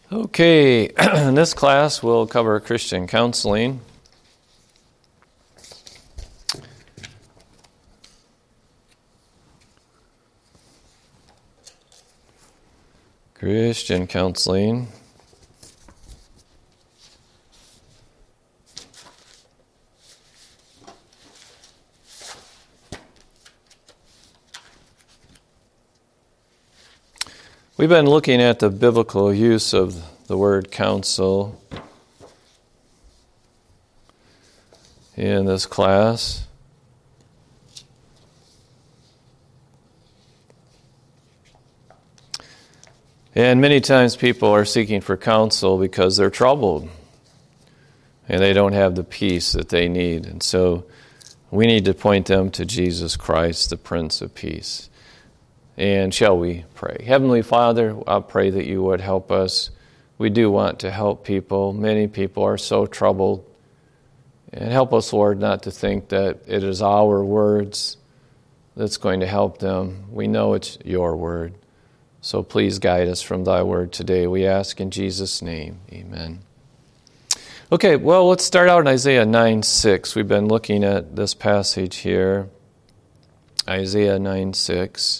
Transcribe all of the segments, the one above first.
Okay, in this class we'll cover Christian counseling. Christian counseling. We've been looking at the biblical use of the word counsel in this class. And many times people are seeking for counsel because they're troubled and they don't have the peace that they need. And so we need to point them to Jesus Christ, the Prince of Peace. And shall we pray? Heavenly Father, I pray that you would help us. We do want to help people. Many people are so troubled. And help us, Lord, not to think that it is our words that's going to help them. We know it's your word. So please guide us from thy word today. We ask in Jesus' name. Amen. Okay, well, let's start out in Isaiah 9:6. We've been looking at this passage here. Isaiah 9:6.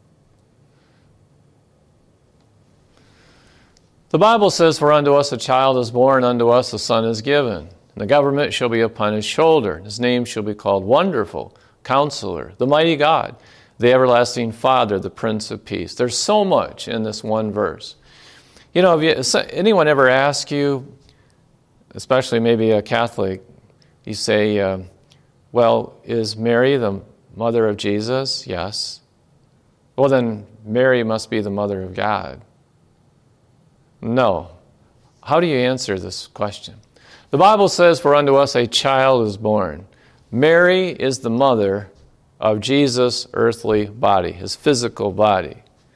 The Bible says, "For unto us a child is born, unto us a son is given. And the government shall be upon his shoulder. And his name shall be called Wonderful, Counselor, the Mighty God, the Everlasting Father, the Prince of Peace." There's so much in this one verse. You know, if anyone ever ask you, especially maybe a Catholic, you say, well, is Mary the mother of Jesus? Yes. Well, then Mary must be the mother of God. No. How do you answer this question? The Bible says, "For unto us a child is born." Mary is the mother of Jesus' earthly body, his physical body.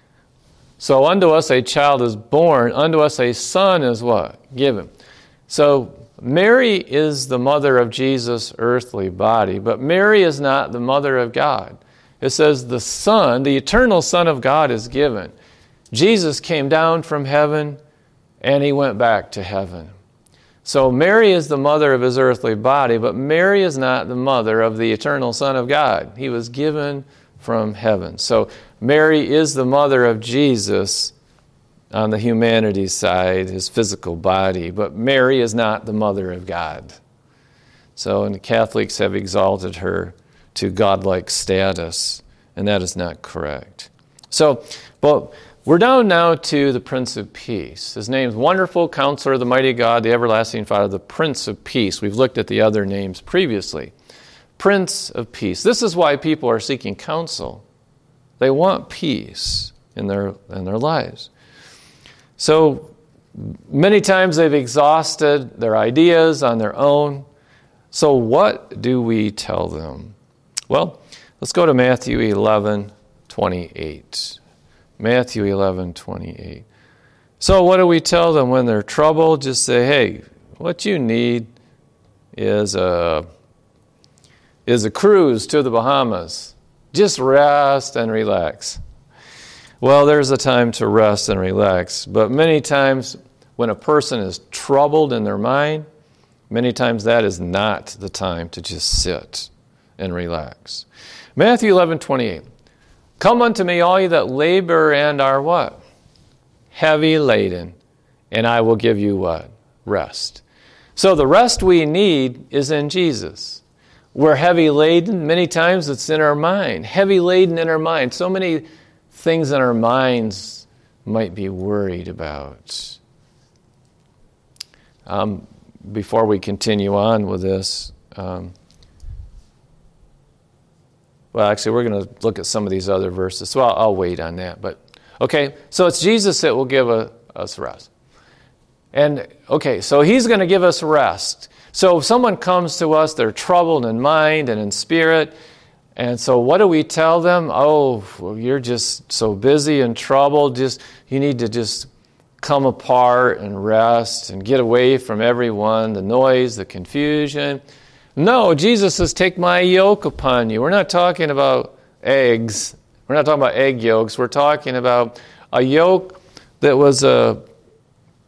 So unto us a child is born, unto us a son is what? Given. So Mary is the mother of Jesus' earthly body, but Mary is not the mother of God. It says the Son, the eternal Son of God, is given. Jesus came down from heaven and he went back to heaven. So Mary is the mother of his earthly body, but Mary is not the mother of the eternal Son of God. He was given from heaven. So Mary is the mother of Jesus on the humanity side, his physical body, but Mary is not the mother of God. So and the Catholics have exalted her to godlike status, and that is not correct. So, but we're down now to the Prince of Peace. His name is Wonderful, Counselor, the Mighty God, the Everlasting Father, the Prince of Peace. We've looked at the other names previously. Prince of Peace. This is why people are seeking counsel. They want peace in their lives. So many times they've exhausted their ideas on their own. So what do we tell them? Well, let's go to Matthew 11:28. Matthew 11:28. So what do we tell them when they're troubled? Just say, hey, what you need is a cruise to the Bahamas. Just rest and relax. Well, there's a time to rest and relax, but many times when a person is troubled in their mind, many times that is not the time to just sit and relax. Matthew 11:28. "Come unto me, all ye that labor and are" what? "Heavy laden, and I will give you" what? "Rest." So the rest we need is in Jesus. We're heavy laden. Many times it's in our mind. Heavy laden in our mind. So many things in our minds might be worried about. Before we continue on with this, well, actually, we're going to look at some of these other verses, so I'll wait on that. But okay, so it's Jesus that will give us rest. And okay, so he's going to give us rest. So if someone comes to us, they're troubled in mind and in spirit, and so what do we tell them? Oh, well, you're just so busy and troubled, you need to just come apart and rest and get away from everyone, the noise, the confusion. No, Jesus says, "Take my yoke upon you." We're not talking about eggs. We're not talking about egg yolks. We're talking about a yoke that was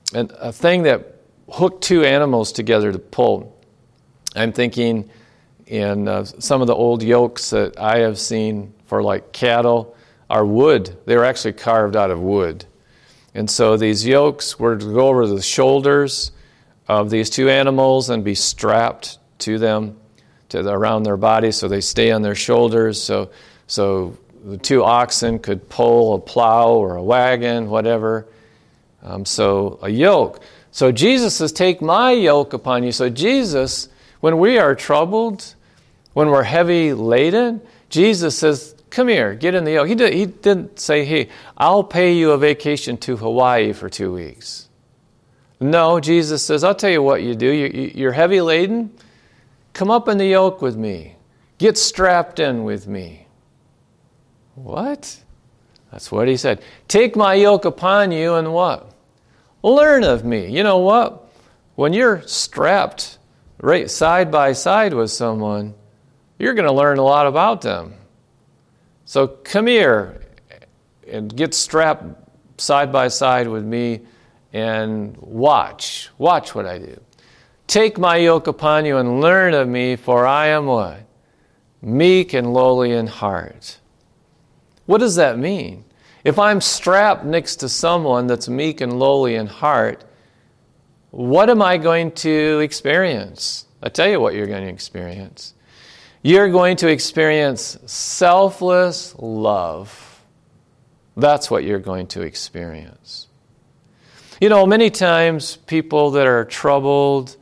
a thing that hooked two animals together to pull. I'm thinking in some of the old yokes that I have seen for like cattle are wood. They were actually carved out of wood. And so these yokes were to go over the shoulders of these two animals and be strapped to them around their body so they stay on their shoulders. So the two oxen could pull a plow or a wagon, whatever. So a yoke. So Jesus says, take my yoke upon you. So Jesus, when we are troubled, when we're heavy laden, Jesus says, come here, get in the yoke. He didn't say, hey, I'll pay you a vacation to Hawaii for 2 weeks. No, Jesus says, I'll tell you what you do. You're heavy laden. Come up in the yoke with me. Get strapped in with me. What? That's what he said. Take my yoke upon you and what? Learn of me. You know what? When you're strapped right side by side with someone, you're going to learn a lot about them. So come here and get strapped side by side with me and watch. Watch what I do. Take my yoke upon you and learn of me, for I am what? Meek and lowly in heart. What does that mean? If I'm strapped next to someone that's meek and lowly in heart, what am I going to experience? I'll tell you what you're going to experience. You're going to experience selfless love. That's what you're going to experience. You know, many times people that are troubled,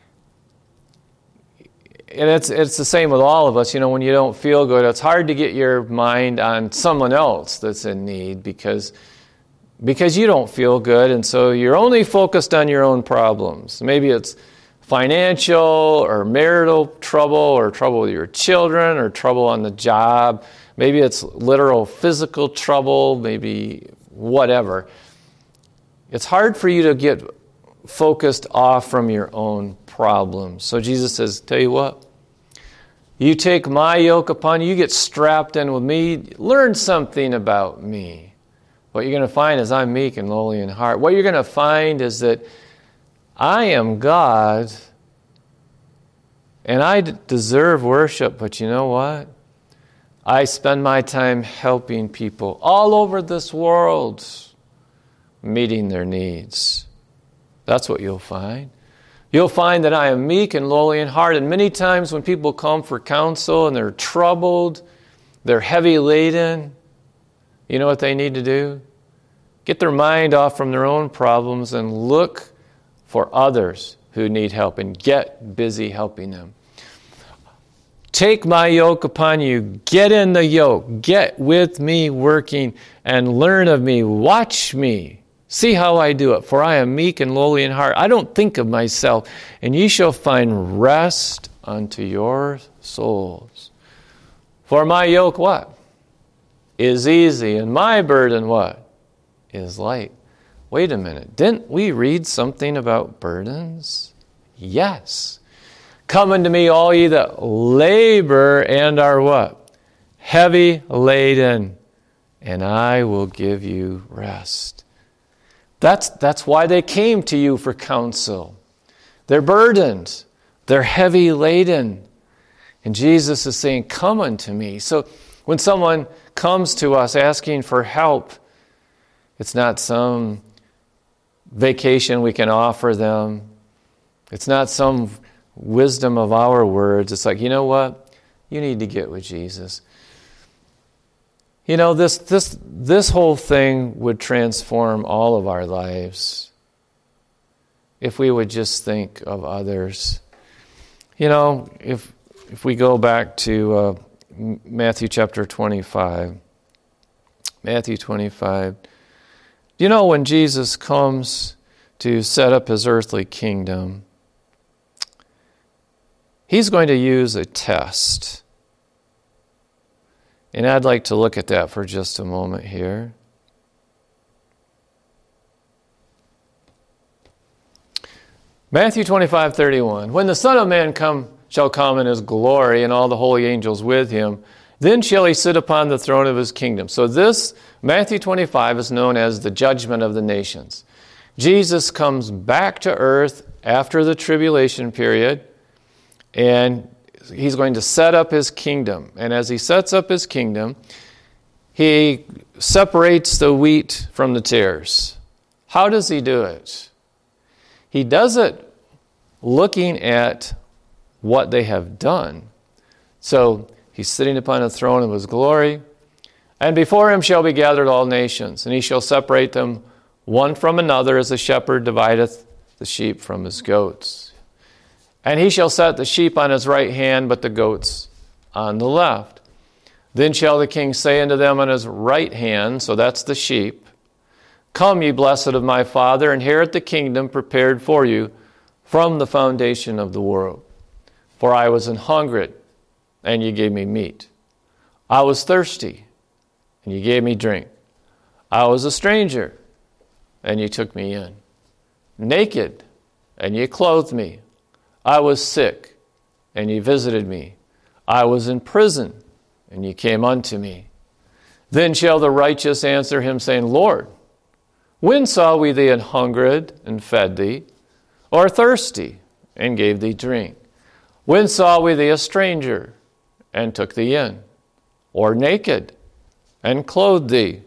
and it's the same with all of us, you know, when you don't feel good, it's hard to get your mind on someone else that's in need because you don't feel good, and so you're only focused on your own problems. Maybe it's financial or marital trouble or trouble with your children or trouble on the job. Maybe it's literal physical trouble, maybe whatever. It's hard for you to get focused off from your own problems. So Jesus says, tell you what, you take my yoke upon you, you get strapped in with me, learn something about me. What you're going to find is I'm meek and lowly in heart. What you're going to find is that I am God, and I deserve worship, but you know what? I spend my time helping people all over this world, meeting their needs. That's what you'll find. You'll find that I am meek and lowly in heart, and many times when people come for counsel and they're troubled, they're heavy laden, you know what they need to do? Get their mind off from their own problems and look for others who need help and get busy helping them. Take my yoke upon you. Get in the yoke. Get with me working and learn of me. Watch me. See how I do it. For I am meek and lowly in heart. I don't think of myself. And ye shall find rest unto your souls. For my yoke what? Is easy. And my burden what? Is light. Wait a minute. Didn't we read something about burdens? Yes. Come unto me, all ye that labor and are what? Heavy laden, and I will give you rest. That's why they came to you for counsel. They're burdened. They're heavy laden. And Jesus is saying, come unto me. So when someone comes to us asking for help, it's not some vacation we can offer them. It's not some wisdom of our words. It's like, you know what? You need to get with Jesus. You know, this whole thing would transform all of our lives if we would just think of others. You know, if we go back to Matthew chapter 25. Matthew 25. You know, when Jesus comes to set up his earthly kingdom, he's going to use a test. And I'd like to look at that for just a moment here. Matthew 25:31. When the Son of Man shall come in his glory and all the holy angels with him, then shall he sit upon the throne of his kingdom. So this, Matthew 25, is known as the judgment of the nations. Jesus comes back to earth after the tribulation period, and he's going to set up his kingdom. And as he sets up his kingdom, he separates the wheat from the tares. How does he do it? He does it looking at what they have done. So he's sitting upon a throne of his glory, and before him shall be gathered all nations, and he shall separate them one from another, as a shepherd divideth the sheep from his goats. And he shall set the sheep on his right hand, but the goats on the left. Then shall the king say unto them on his right hand, so that's the sheep, Come, ye blessed of my Father, inherit the kingdom prepared for you from the foundation of the world. For I was an hungered, and ye gave me meat. I was thirsty, and ye gave me drink. I was a stranger, and ye took me in. Naked, and ye clothed me. I was sick, and ye visited me. I was in prison, and ye came unto me. Then shall the righteous answer him, saying, Lord, when saw we thee an hungered, and fed thee, or thirsty, and gave thee drink? When saw we thee a stranger, and took thee in, or naked, and clothed thee?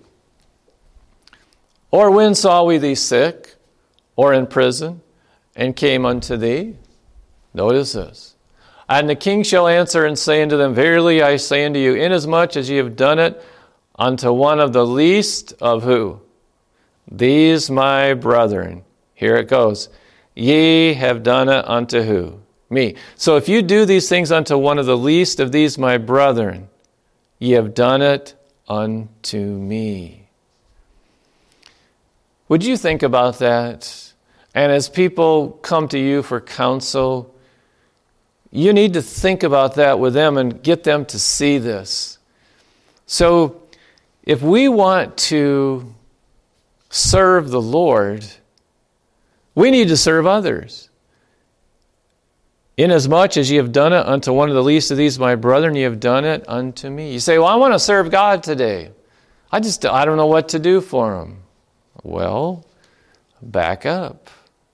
Or when saw we thee sick, or in prison, and came unto thee? Notice this. And the king shall answer and say unto them, Verily I say unto you, inasmuch as ye have done it unto one of the least of who? These my brethren. Here it goes. Ye have done it unto who? Me. So if you do these things unto one of the least of these my brethren, ye have done it unto me. Would you think about that? And as people come to you for counsel, you need to think about that with them and get them to see this. So if we want to serve the Lord, we need to serve others. Inasmuch as ye have done it unto one of the least of these my brethren, ye have done it unto me. You say, well, I want to serve God today. I don't know what to do for him. Well, back up.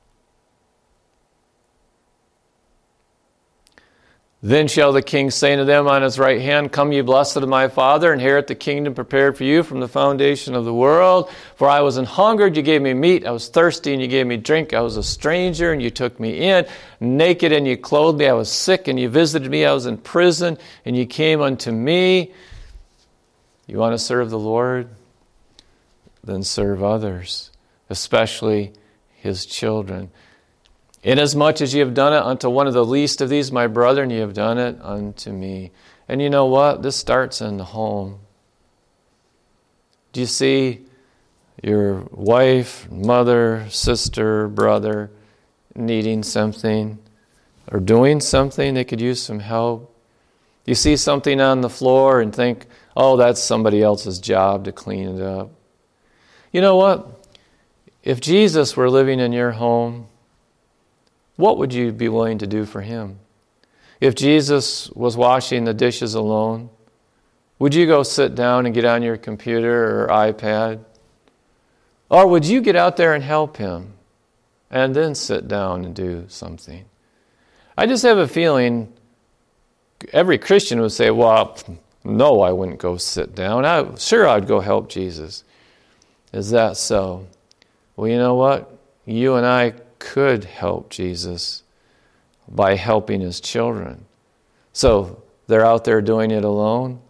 Then shall the king say unto them on his right hand, Come, ye blessed of my Father, inherit the kingdom prepared for you from the foundation of the world. For I was an hungered, you gave me meat. I was thirsty, and you gave me drink. I was a stranger, and you took me in. Naked, and you clothed me. I was sick, and you visited me. I was in prison, and you came unto me. You want to serve the Lord? Then serve others, especially his children. Inasmuch as ye have done it unto one of the least of these my brethren, ye have done it unto me. And you know what? This starts in the home. Do you see your wife, mother, sister, brother needing something or doing something? They could use some help. You see something on the floor and think, oh, that's somebody else's job to clean it up. You know what? If Jesus were living in your home, what would you be willing to do for him? If Jesus was washing the dishes alone, would you go sit down and get on your computer or iPad? Or would you get out there and help him and then sit down and do something? I just have a feeling every Christian would say, well, no, I wouldn't go sit down. I'd go help Jesus. Is that so? Well, you know what? You and I could help Jesus by helping his children. So they're out there doing it alone.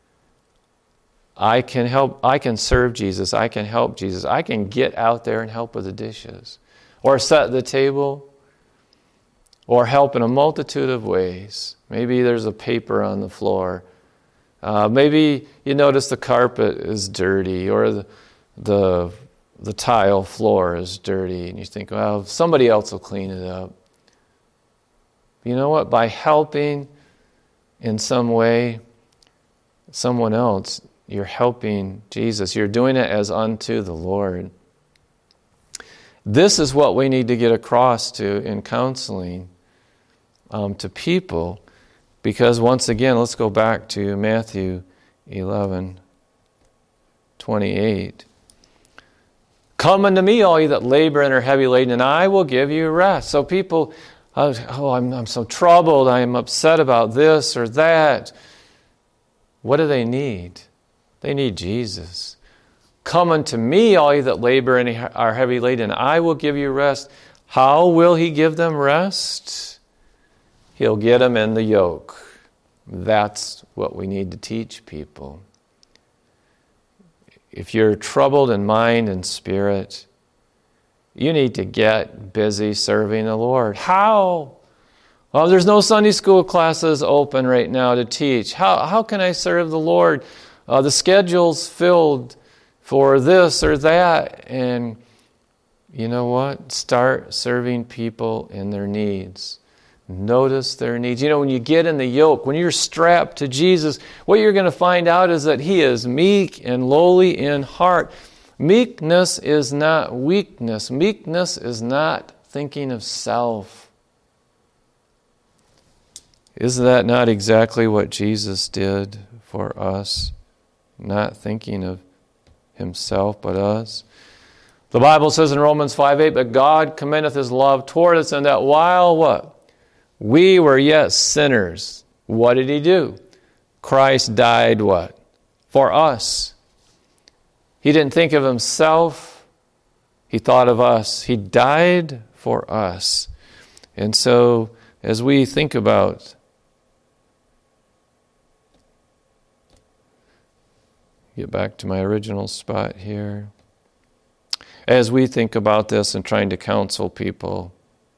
I can serve Jesus. I can help Jesus. I can get out there and help with the dishes, or set the table, or help in a multitude of ways. Maybe there's a paper on the floor. Maybe you notice the carpet is dirty, or the tile floor is dirty, and you think, well, somebody else will clean it up. You know what? By helping in some way someone else, you're helping Jesus. You're doing it as unto the Lord. This is what we need to get across to in counseling to people, because once again, let's go back to Matthew 11:28. Come unto me, all you that labor and are heavy laden, and I will give you rest. So people, I'm so troubled. I'm upset about this or that. What do they need? They need Jesus. Come unto me, all you that labor and are heavy laden, and I will give you rest. How will he give them rest? He'll get them in the yoke. That's what we need to teach people. If you're troubled in mind and spirit, you need to get busy serving the Lord. How? Well, there's no Sunday school classes open right now to teach. How can I serve the Lord? The schedule's filled for this or that. And you know what? Start serving people in their needs. Notice their needs. You know, when you get in the yoke, when you're strapped to Jesus, what you're going to find out is that he is meek and lowly in heart. Meekness is not weakness. Meekness is not thinking of self. Is that not exactly what Jesus did for us? Not thinking of himself, but us. The Bible says in Romans 5:8, but God commendeth his love toward us, and that while what? We were yet sinners. What did he do? Christ died what? For us. He didn't think of himself. He thought of us. He died for us. And so as we think about get back to my original spot here. As we think about this and trying to counsel people,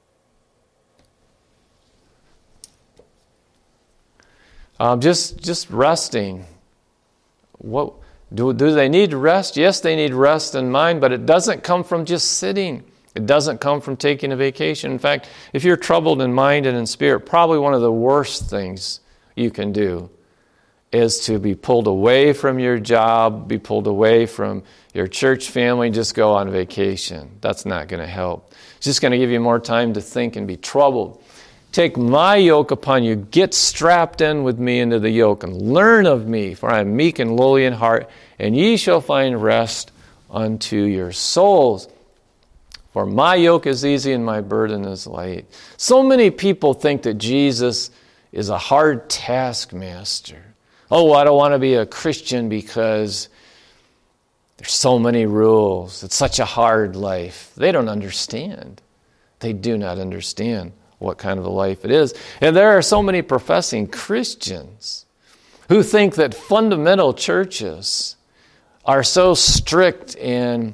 just resting. What do they need rest? Yes, they need rest in mind, but it doesn't come from just sitting. It doesn't come from taking a vacation. In fact, if you're troubled in mind and in spirit, probably one of the worst things you can do is to be pulled away from your job, be pulled away from your church family, just go on vacation. That's not going to help. It's just going to give you more time to think and be troubled. Take my yoke upon you. Get strapped in with me into the yoke and learn of me, for I am meek and lowly in heart, and ye shall find rest unto your souls. For my yoke is easy and my burden is light. So many people think that Jesus is a hard taskmaster. Oh, I don't want to be a Christian because there's so many rules. It's such a hard life. They don't understand. They do not understand what kind of a life it is. And there are so many professing Christians who think that fundamental churches are so strict and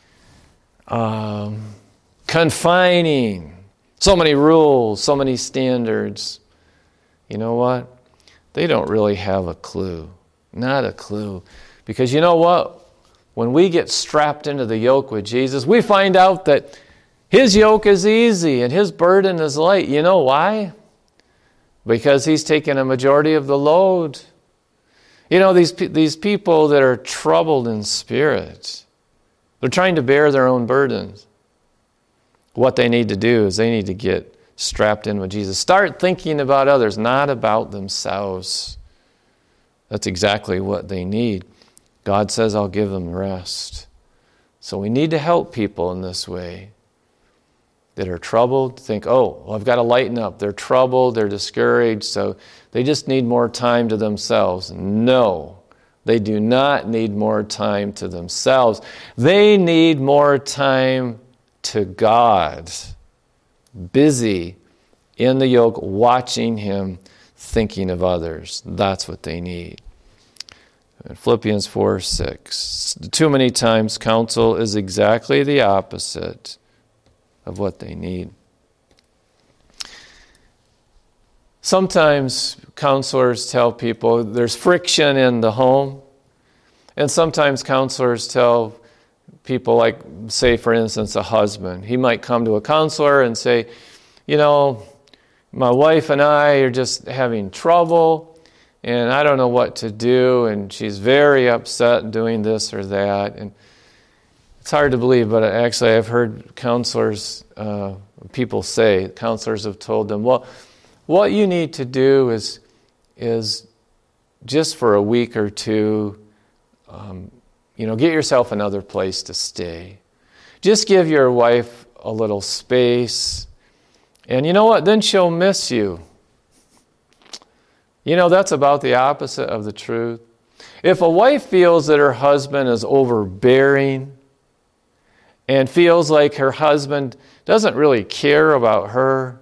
confining, so many rules, so many standards. You know what? They don't really have a clue. Not a clue. Because you know what? When we get strapped into the yoke with Jesus, we find out that his yoke is easy and his burden is light. You know why? Because he's taken a majority of the load. You know, these people that are troubled in spirit, they're trying to bear their own burdens. What they need to do is they need to get strapped in with Jesus. Start thinking about others, not about themselves. That's exactly what they need. God says, I'll give them rest. So we need to help people in this way that are troubled. Think, oh, well, I've got to lighten up. They're troubled, they're discouraged, so they just need more time to themselves. No, they do not need more time to themselves. They need more time to God. Busy in the yoke, watching him, thinking of others. That's what they need. In Philippians 4:6, too many times counsel is exactly the opposite of what they need. Sometimes counselors tell people there's friction in the home, and sometimes counselors tell people, like, say, for instance, a husband. He might come to a counselor and say, you know, my wife and I are just having trouble, and I don't know what to do, and she's very upset doing this or that. And it's hard to believe, but actually I've heard counselors, people say, counselors have told them, well, what you need to do is just for a week or two, get yourself another place to stay. Just give your wife a little space. And you know what? Then she'll miss you. You know, that's about the opposite of the truth. If a wife feels that her husband is overbearing and feels like her husband doesn't really care about her,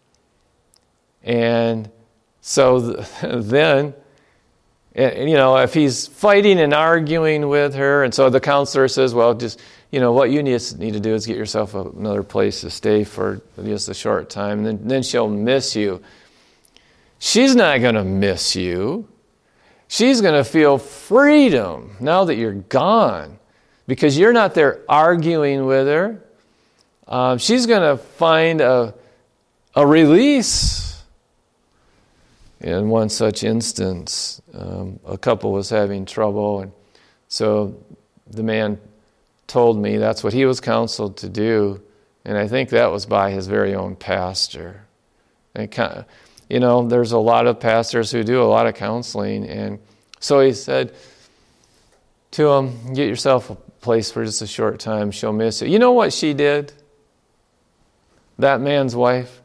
and so then, you know, if he's fighting and arguing with her, and so the counselor says, well, just, you know, what you need to do is get yourself another place to stay for just a short time, and then she'll miss you. She's not going to miss you. She's going to feel freedom now that you're gone because you're not there arguing with her. She's going to find a release. In one such instance, a couple was having trouble, and so the man told me that's what he was counseled to do, and I think that was by his very own pastor. And you know, there's a lot of pastors who do a lot of counseling, and so he said to him, get yourself a place for just a short time, she'll miss you. You know what she did? That man's wife?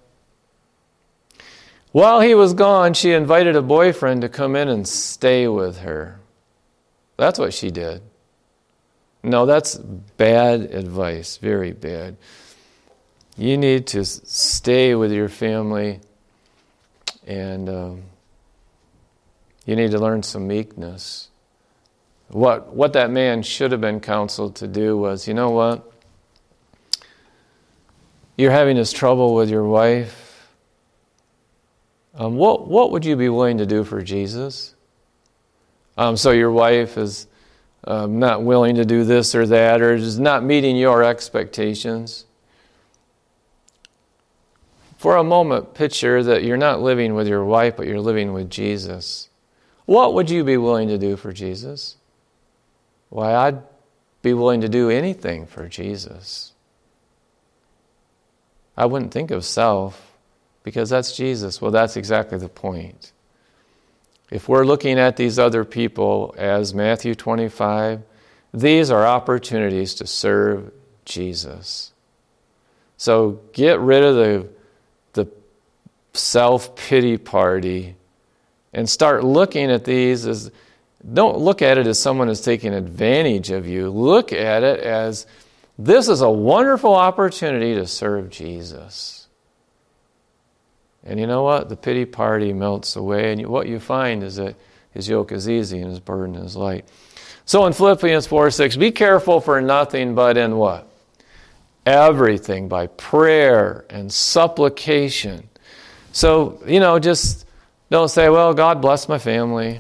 While he was gone, she invited a boyfriend to come in and stay with her. That's what she did. No, that's bad advice, very bad. You need to stay with your family, and you need to learn some meekness. What that man should have been counseled to do was, you know what? You're having this trouble with your wife. What would you be willing to do for Jesus? So your wife is not willing to do this or that, or is not meeting your expectations. For a moment, picture that you're not living with your wife, but you're living with Jesus. What would you be willing to do for Jesus? Why, I'd be willing to do anything for Jesus. I wouldn't think of self, because that's Jesus. Well, that's exactly the point. If we're looking at these other people as Matthew 25, these are opportunities to serve Jesus. So get rid of the self-pity party and start looking at these as, don't look at it as someone is taking advantage of you. Look at it as, this is a wonderful opportunity to serve Jesus. And you know what? The pity party melts away, and what you find is that his yoke is easy and his burden is light. So in Philippians 4:6, be careful for nothing but in what? Everything by prayer and supplication. So, you know, just don't say, well, God bless my family.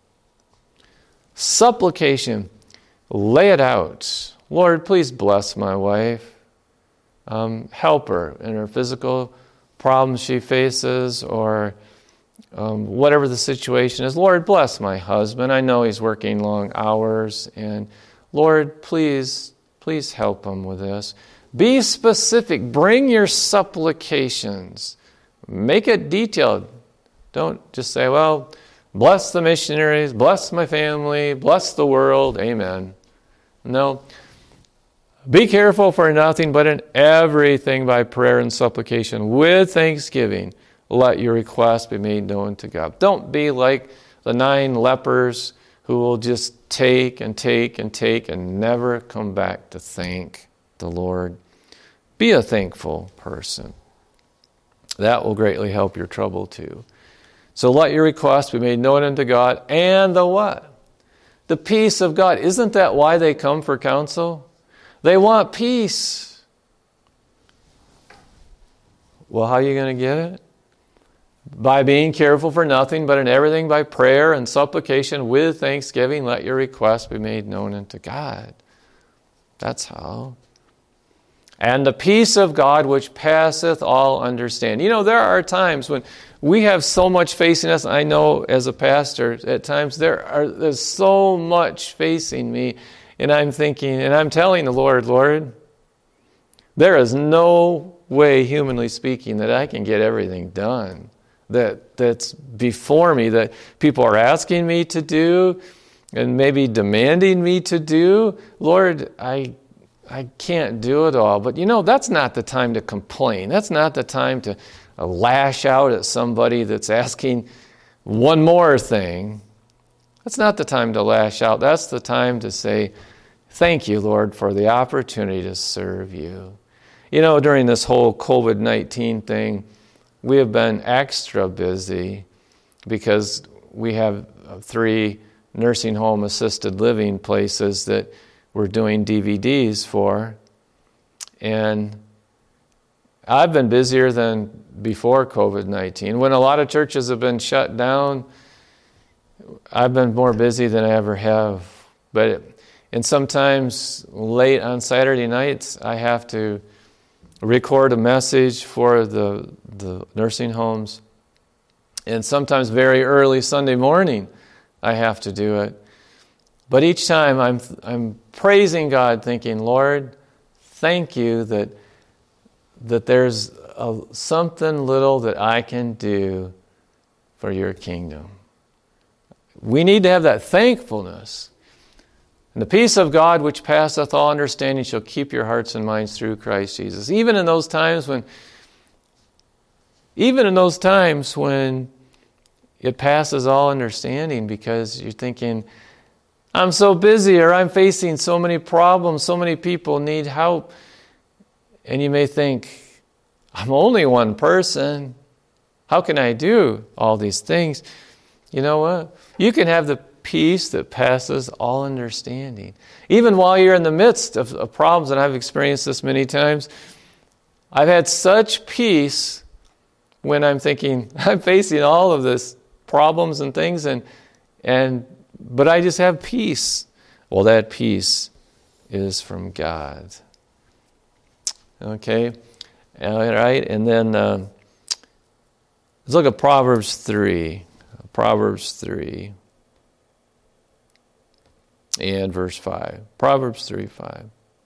Supplication, lay it out. Lord, please bless my wife. Help her in her physical problems she faces, or whatever the situation is. Lord, bless my husband. I know he's working long hours, and Lord, please help him with this. Be specific. Bring your supplications. Make it detailed. Don't just say, well, bless the missionaries, bless my family, bless the world, amen. No. Be careful for nothing, but in everything by prayer and supplication with thanksgiving, let your requests be made known to God. Don't be like the 9 lepers who will just take and take and take and never come back to thank the Lord. Be a thankful person. That will greatly help your trouble too. So let your requests be made known unto God, and the what? The peace of God. Isn't that why they come for counsel? They want peace. Well, how are you going to get it? By being careful for nothing, but in everything by prayer and supplication with thanksgiving, let your requests be made known unto God. That's how. And the peace of God which passeth all understanding. You know, there are times when we have so much facing us. I know as a pastor, at times there's so much facing me. And I'm thinking, and I'm telling the Lord, Lord, there is no way, humanly speaking, that I can get everything done that's before me, that people are asking me to do and maybe demanding me to do. Lord, I I can't do it all. But that's not the time to complain. That's not the time to lash out at somebody that's asking one more thing. That's not the time to lash out. That's the time to say, thank you, Lord, for the opportunity to serve you. During this whole COVID-19 thing, we have been extra busy because we have 3 nursing home assisted living places that we're doing DVDs for. And I've been busier than before COVID-19. When a lot of churches have been shut down, I've been more busy than I ever have. And sometimes late on Saturday nights, I have to record a message for the nursing homes. And sometimes very early Sunday morning, I have to do it. But each time I'm praising God, thinking, Lord, thank you that there's something little that I can do for your kingdom. We need to have that thankfulness. And the peace of God which passeth all understanding shall keep your hearts and minds through Christ Jesus. Even in those times when it passes all understanding, because you're thinking, I'm so busy, or I'm facing so many problems, so many people need help. And you may think, I'm only one person. How can I do all these things? You know what? You can have the peace that passes all understanding. Even while you're in the midst of problems, and I've experienced this many times, I've had such peace when I'm thinking, I'm facing all of this problems and things, but I just have peace. Well, that peace is from God. Okay? All right, and then let's look at Proverbs 3. Proverbs 3 and verse 5. Proverbs 3:5.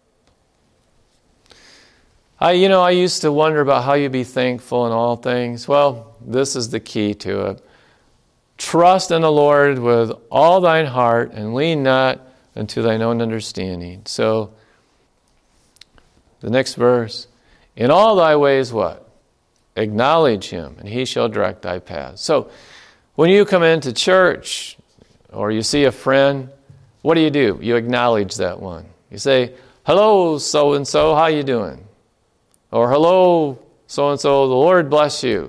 I used to wonder about how you be thankful in all things. Well, this is the key to it. Trust in the Lord with all thine heart, and lean not unto thine own understanding. So, the next verse. In all thy ways, what? Acknowledge him, and he shall direct thy paths. So, when you come into church, or you see a friend, what do? You acknowledge that one. You say, hello, so-and-so, how you doing? Or, hello, so-and-so, the Lord bless you.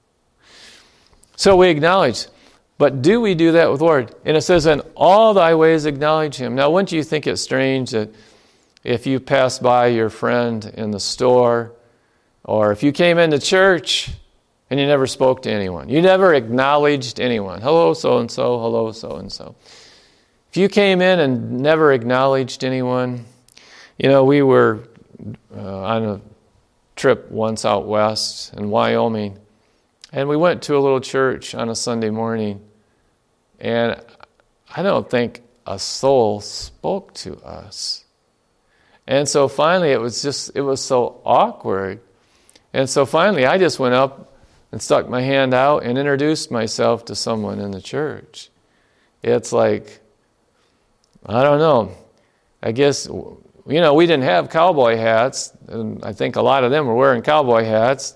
So we acknowledge. But do we do that with the Lord? And it says, in all thy ways acknowledge him. Now, wouldn't you think it strange that if you pass by your friend in the store, or if you came into church and you never spoke to anyone, you never acknowledged anyone. Hello, so-and-so, hello, so-and-so. If you came in and never acknowledged anyone, we were on a trip once out west in Wyoming, and we went to a little church on a Sunday morning, and I don't think a soul spoke to us. And so finally it was so awkward. And so finally I just went up and stuck my hand out and introduced myself to someone in the church. It's like, I don't know. I guess, we didn't have cowboy hats, and I think a lot of them were wearing cowboy hats.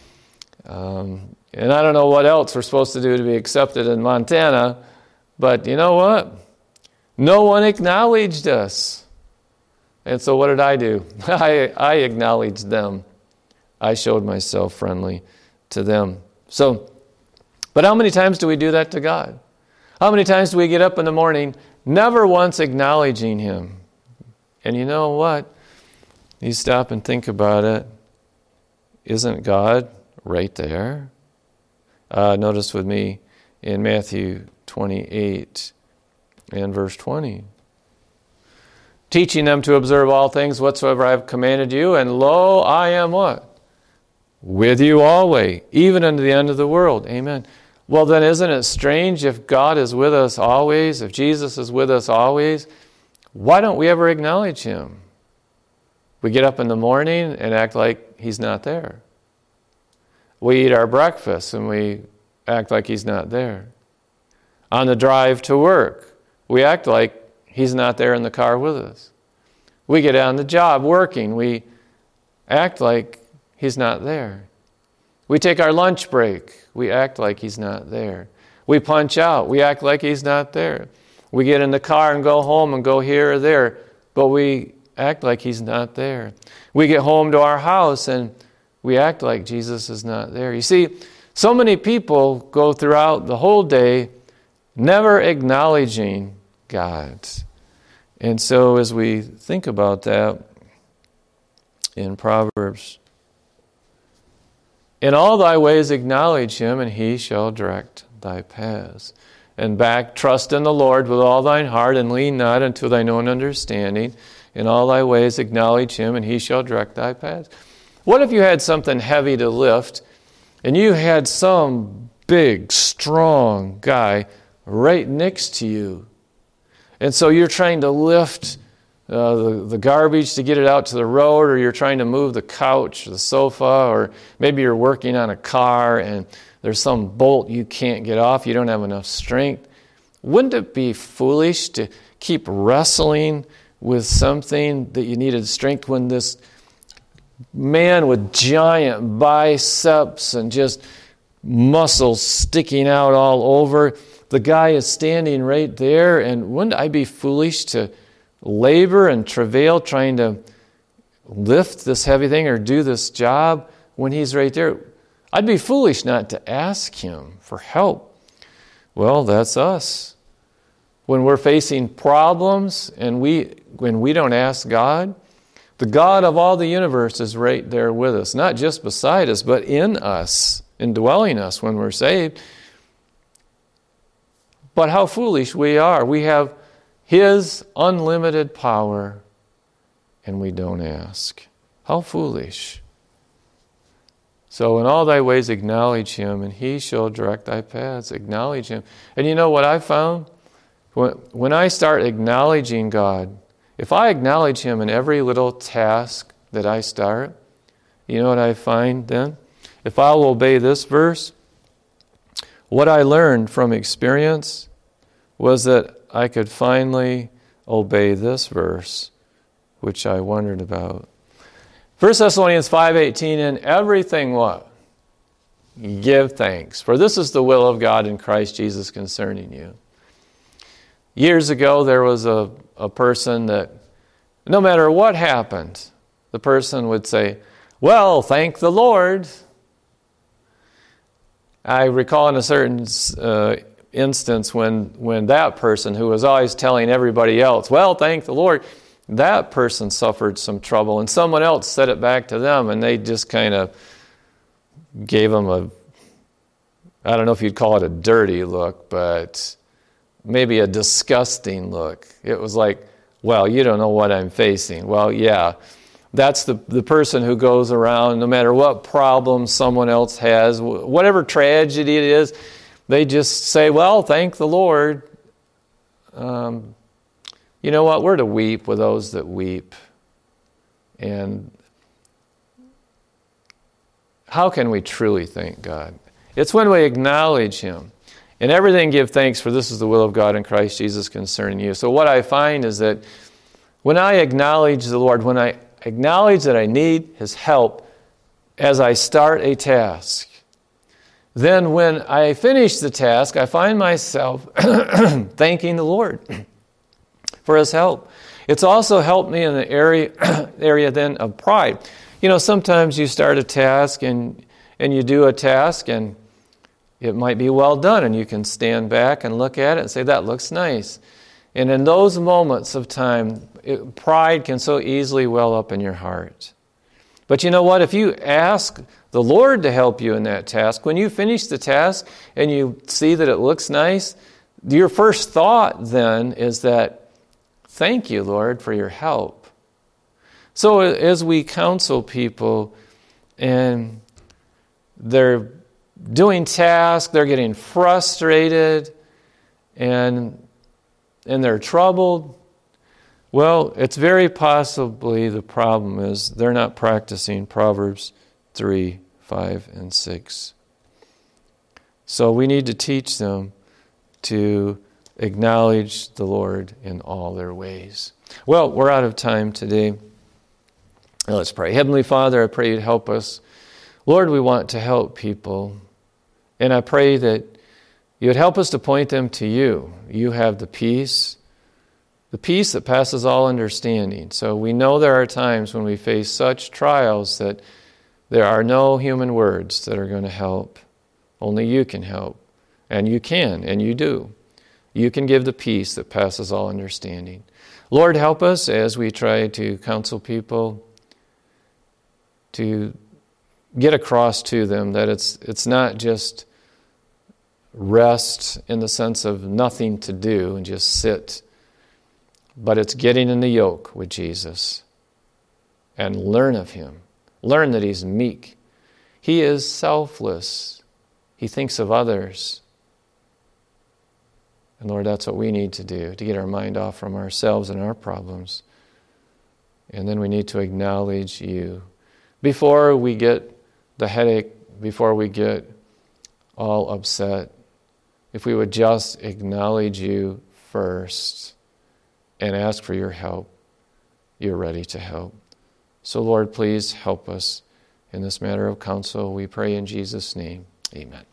And I don't know what else we're supposed to do to be accepted in Montana, but you know what? No one acknowledged us. And so what did I do? I acknowledged them. I showed myself friendly to them. So, but how many times do we do that to God? How many times do we get up in the morning, never once acknowledging him? And you know what? You stop and think about it. Isn't God right there? Notice with me in Matthew 28 and verse 20. Teaching them to observe all things whatsoever I have commanded you, and lo, I am what? With you always, even unto the end of the world. Amen. Well, then isn't it strange if God is with us always, if Jesus is with us always, why don't we ever acknowledge him? We get up in the morning and act like he's not there. We eat our breakfast and we act like he's not there. On the drive to work, we act like he's not there in the car with us. We get on the job working. We act like He's not there. We take our lunch break. We act like He's not there. We punch out. We act like He's not there. We get in the car and go home and go here or there, but we act like He's not there. We get home to our house and we act like Jesus is not there. You see, so many people go throughout the whole day never acknowledging God. And so as we think about that in Proverbs, in all thy ways acknowledge Him, and He shall direct thy paths. And back, trust in the Lord with all thine heart, and lean not unto thine own understanding. In all thy ways acknowledge Him, and He shall direct thy paths. What if you had something heavy to lift, and you had some big, strong guy right next to you? And so you're trying to lift the garbage to get it out to the road, or you're trying to move the couch or the sofa, or maybe you're working on a car and there's some bolt you can't get off, you don't have enough strength. Wouldn't it be foolish to keep wrestling with something that you needed strength when this man with giant biceps and just muscles sticking out all over, the guy is standing right there, and wouldn't I be foolish to labor and travail trying to lift this heavy thing or do this job when he's right there? I'd be foolish not to ask Him for help. Well, that's us. When we're facing problems and when we don't ask God, the God of all the universe is right there with us, not just beside us, but in us, indwelling us when we're saved. But how foolish we are. We have His unlimited power, and we don't ask. How foolish. So in all thy ways acknowledge Him, and He shall direct thy paths. Acknowledge Him. And you know what I found? When I start acknowledging God, if I acknowledge Him in every little task that I start, you know what I find then? If I'll obey this verse, what I learned from experience was that I could finally obey this verse, which I wondered about. 1 Thessalonians 5:18, in everything what? Give thanks, for this is the will of God in Christ Jesus concerning you. Years ago, there was a person that, no matter what happened, the person would say, well, thank the Lord. I recall in a certain instance when that person who was always telling everybody else, well, thank the Lord, that person suffered some trouble, and someone else said it back to them, and they just kind of gave them I don't know if you'd call it a dirty look, but maybe a disgusting look. It was like, well, you don't know what I'm facing. Well, yeah, that's the person who goes around, no matter what problem someone else has, whatever tragedy it is, they just say, well, thank the Lord. You know what? We're to weep with those that weep. And how can we truly thank God? It's when we acknowledge Him. In everything give thanks, for this is the will of God in Christ Jesus concerning you. So what I find is that when I acknowledge the Lord, when I acknowledge that I need His help as I start a task, then when I finish the task, I find myself thanking the Lord for His help. It's also helped me in the area then of pride. You know, sometimes you start a task and you do a task and it might be well done, and you can stand back and look at it and say, that looks nice. And in those moments of time, pride can so easily well up in your heart. But you know what? If you ask the Lord to help you in that task, when you finish the task and you see that it looks nice, your first thought then is that, thank you, Lord, for your help. So as we counsel people and they're doing tasks, they're getting frustrated, and they're troubled, well, it's very possibly the problem is they're not practicing Proverbs 3, 5, and 6. So we need to teach them to acknowledge the Lord in all their ways. Well, we're out of time today. Let's pray. Heavenly Father, I pray you'd help us. Lord, we want to help people. And I pray that you would help us to point them to you. You have the peace that passes all understanding. So we know there are times when we face such trials that there are no human words that are going to help. Only you can help. And you can, and you do. You can give the peace that passes all understanding. Lord, help us as we try to counsel people to get across to them that it's not just rest in the sense of nothing to do and just sit, but it's getting in the yoke with Jesus and learn of him. Learn that he's meek. He is selfless. He thinks of others. And Lord, that's what we need to do, to get our mind off from ourselves and our problems. And then we need to acknowledge you. Before we get the headache, before we get all upset, if we would just acknowledge you first and ask for your help, you're ready to help. So Lord, please help us in this matter of counsel. We pray in Jesus' name. Amen.